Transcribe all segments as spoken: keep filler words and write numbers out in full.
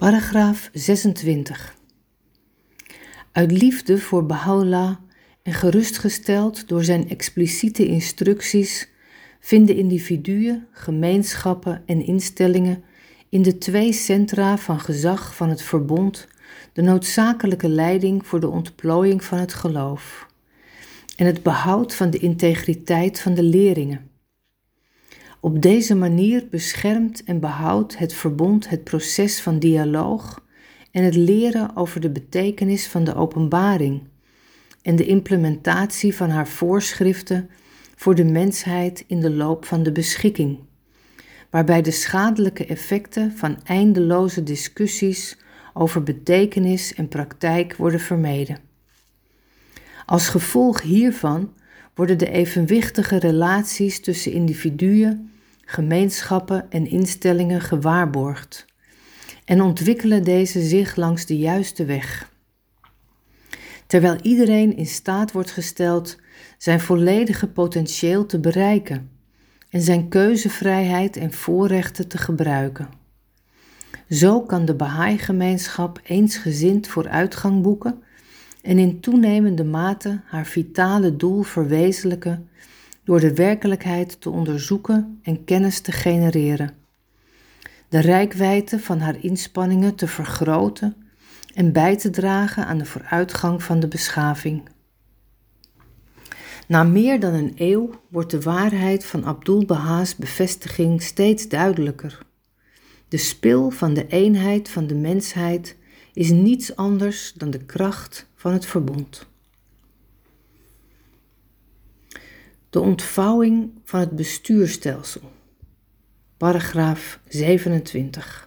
Paragraaf zesentwintig. Uit liefde voor Baha'u'llah en gerustgesteld door zijn expliciete instructies vinden individuen, gemeenschappen en instellingen in de twee centra van gezag van het verbond de noodzakelijke leiding voor de ontplooiing van het geloof en het behoud van de integriteit van de leringen. Op deze manier beschermt en behoudt het verbond het proces van dialoog en het leren over de betekenis van de openbaring en de implementatie van haar voorschriften voor de mensheid in de loop van de beschikking, waarbij de schadelijke effecten van eindeloze discussies over betekenis en praktijk worden vermeden. Als gevolg hiervan worden de evenwichtige relaties tussen individuen, gemeenschappen en instellingen gewaarborgd en ontwikkelen deze zich langs de juiste weg, terwijl iedereen in staat wordt gesteld zijn volledige potentieel te bereiken en zijn keuzevrijheid en voorrechten te gebruiken. Zo kan de Bahá'í-gemeenschap eensgezind vooruitgang boeken en in toenemende mate haar vitale doel verwezenlijken door de werkelijkheid te onderzoeken en kennis te genereren, de reikwijdte van haar inspanningen te vergroten en bij te dragen aan de vooruitgang van de beschaving. Na meer dan een eeuw wordt de waarheid van Abdul-Bahá's bevestiging steeds duidelijker. De spil van de eenheid van de mensheid is niets anders dan de kracht van het verbond. De ontvouwing van het bestuurstelsel. Paragraaf zevenentwintig.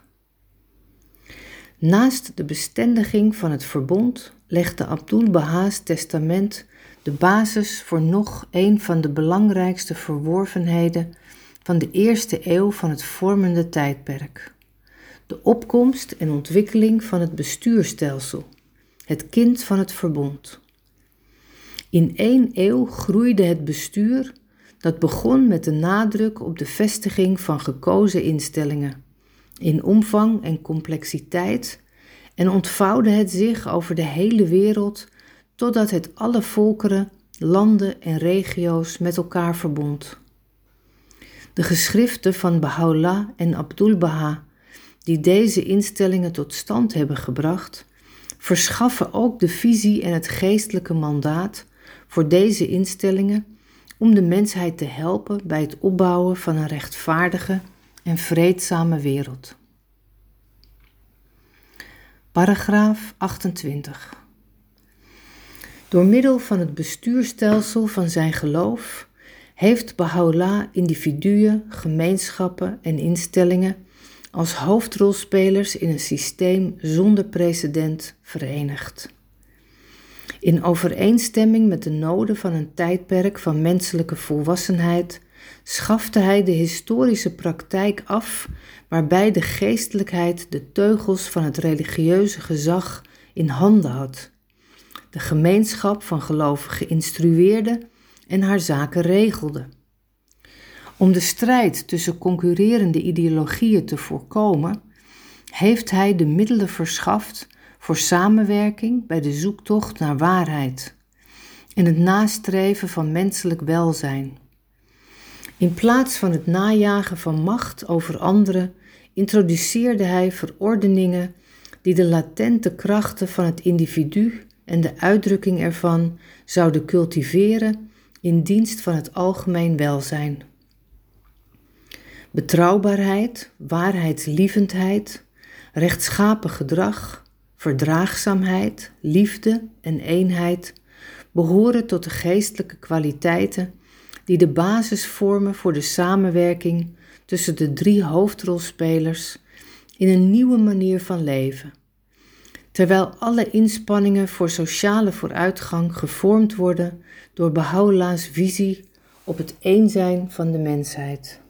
Naast de bestendiging van het verbond legde Abdul-Bahá's testament de basis voor nog een van de belangrijkste verworvenheden van de eerste eeuw van het vormende tijdperk: de opkomst en ontwikkeling van het bestuurstelsel, het kind van het verbond. In één eeuw groeide het bestuur, dat begon met de nadruk op de vestiging van gekozen instellingen, in omvang en complexiteit, en ontvouwde het zich over de hele wereld totdat het alle volkeren, landen en regio's met elkaar verbond. De geschriften van Baha'u'llah en Abdul-Bahá, die deze instellingen tot stand hebben gebracht, verschaffen ook de visie en het geestelijke mandaat voor deze instellingen om de mensheid te helpen bij het opbouwen van een rechtvaardige en vreedzame wereld. Paragraaf achtentwintig. Door middel van het bestuurstelsel van zijn geloof heeft Baha'u'llah individuen, gemeenschappen en instellingen als hoofdrolspelers in een systeem zonder precedent verenigd. In overeenstemming met de noden van een tijdperk van menselijke volwassenheid schafte hij de historische praktijk af waarbij de geestelijkheid de teugels van het religieuze gezag in handen had, de gemeenschap van gelovigen instrueerde en haar zaken regelde. Om de strijd tussen concurrerende ideologieën te voorkomen, heeft hij de middelen verschaft voor samenwerking bij de zoektocht naar waarheid en het nastreven van menselijk welzijn. In plaats van het najagen van macht over anderen, introduceerde hij verordeningen die de latente krachten van het individu en de uitdrukking ervan zouden cultiveren in dienst van het algemeen welzijn. Betrouwbaarheid, waarheidslievendheid, rechtschapen gedrag, verdraagzaamheid, liefde en eenheid behoren tot de geestelijke kwaliteiten die de basis vormen voor de samenwerking tussen de drie hoofdrolspelers in een nieuwe manier van leven, terwijl alle inspanningen voor sociale vooruitgang gevormd worden door Baha'u'llah's visie op het één zijn van de mensheid.